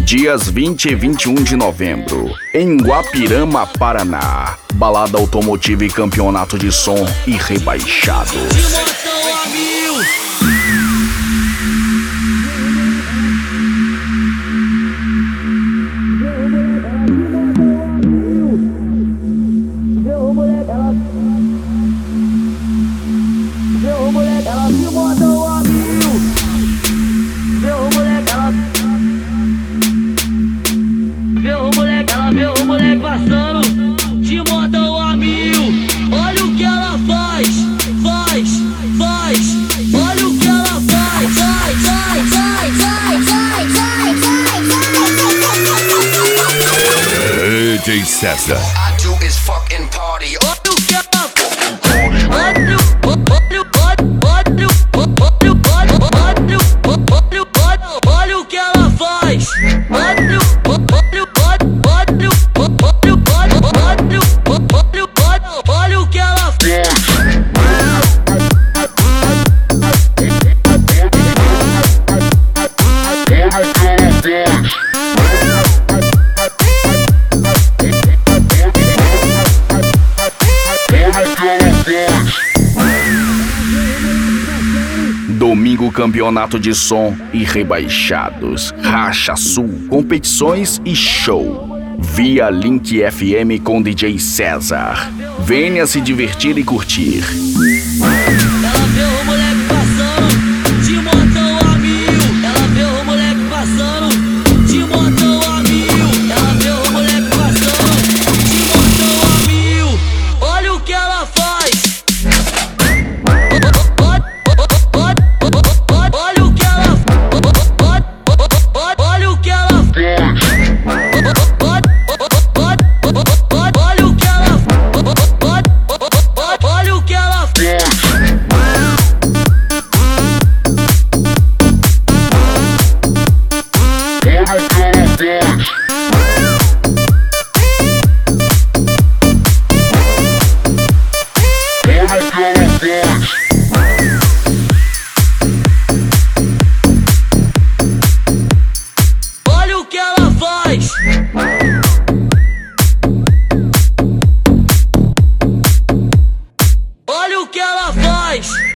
Dias 20 e 21 de novembro, em Guapirama, Paraná. Balada automotiva e campeonato de som e rebaixados. Vê o moleque passando de modão a mil. Olha o que ela faz. Olha o que ela faz. DJ César. Olha o que ela Olha o que ela faz. Olha o que ela faz. Domingo, campeonato de som e rebaixados. Racha Sul, competições e show. Via Link FM com DJ César. Venha se divertir e curtir.